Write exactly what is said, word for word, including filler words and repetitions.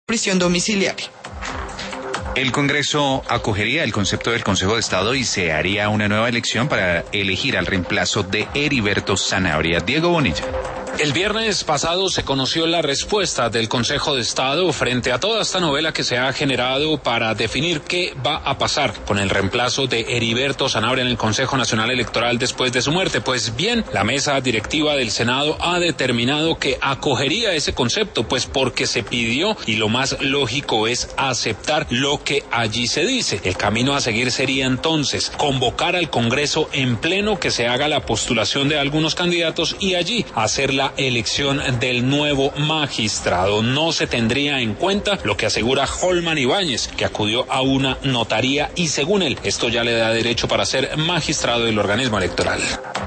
prisión domiciliaria. El Congreso acogería el concepto del Consejo de Estado y se haría una nueva elección para elegir al reemplazo de Heriberto Zanabria. Diego Bonilla. El viernes pasado se conoció la respuesta del Consejo de Estado frente a toda esta novela que se ha generado para definir qué va a pasar con el reemplazo de Heriberto Zanabria en el Consejo Nacional Electoral después de su muerte. Pues bien, la mesa directiva del Senado ha determinado que acogería ese concepto, pues porque se pidió y lo más lógico es aceptar lo que allí se dice. El camino a seguir sería entonces convocar al Congreso en pleno, que se haga la postulación de algunos candidatos y allí hacer la elección del nuevo magistrado. No se tendría en cuenta lo que asegura Holman Ibáñez, que acudió a una notaría y según él, esto ya le da derecho para ser magistrado del organismo electoral.